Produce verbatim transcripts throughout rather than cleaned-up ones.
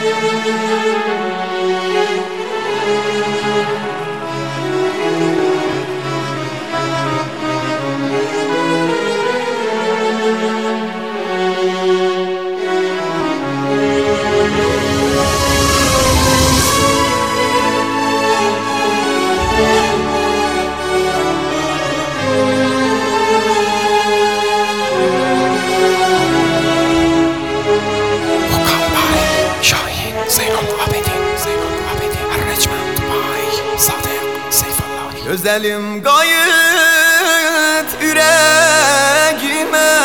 Güzelim gayet yüreğime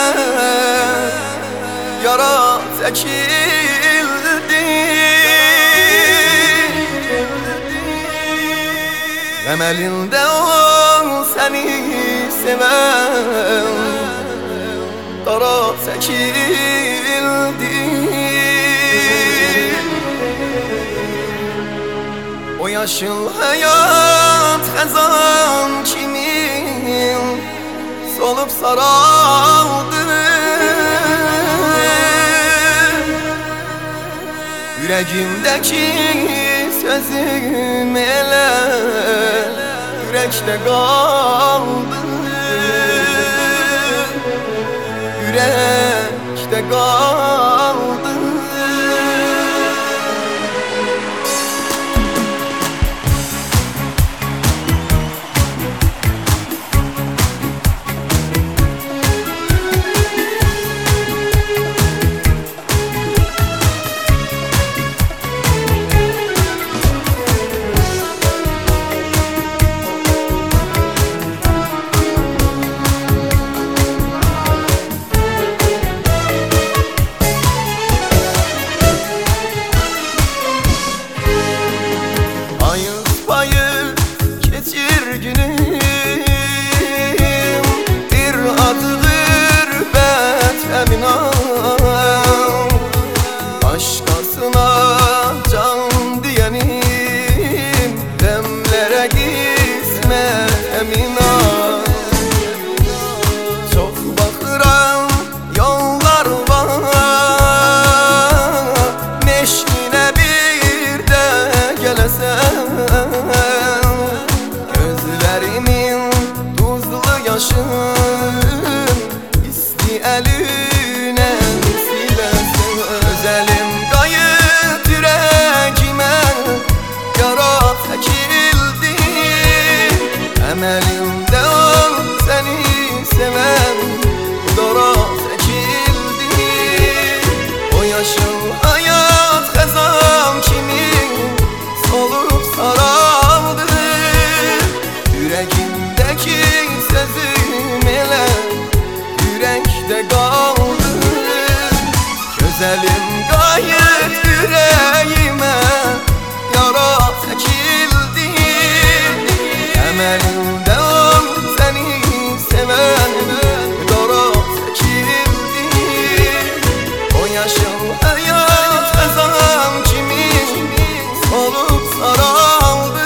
yara çekildi. Emelinde o seni seven dara çekildi. O yaşıl hayat hazan kimin solup saraldı. Yüreğimdeki sözüm ele yürekte kaldı. Yürekte kaldı. Başkasına can diyenim demlere gitme emina. Çok bakıram yollar var, neşkine bir de gelesen. Gözlerimin tuzlu yaşın isti eline silesin. Özelim gayet yüreğime yara çekildi. Emelimde ol seni seven dara çekildi. O yaşıl hayat hazan kimin solup saraldı. Yüreğimdeki sözüm ele yürekte kaldı. Güzelim gayet yüreğime yara çekildi. Emelimde ol seni seven dara çekildi. O yaşıl hayat hazan kimin solup saraldı.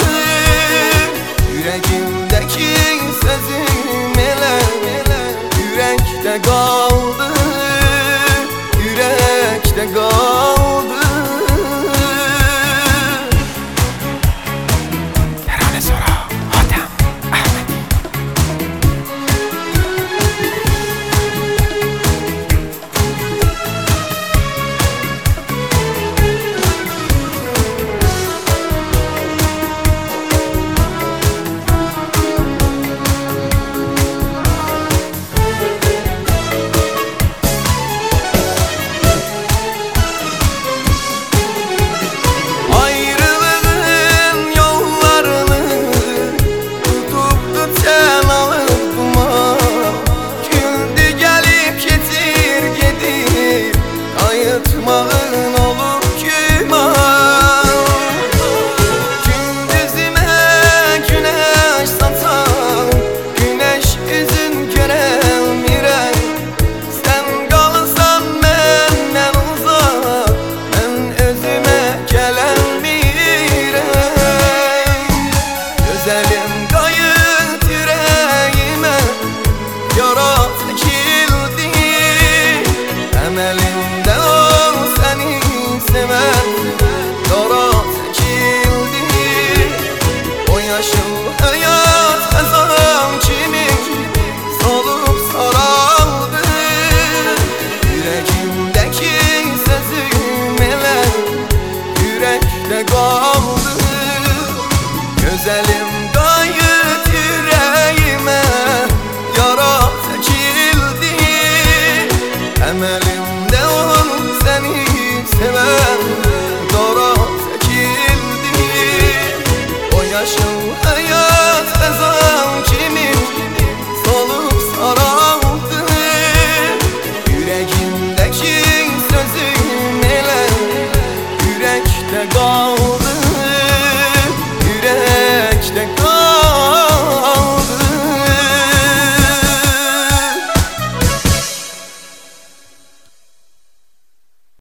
Yüreğimdeki sözüm ele yürekte kaldı. Yürekte kaldı. çəkirdi qar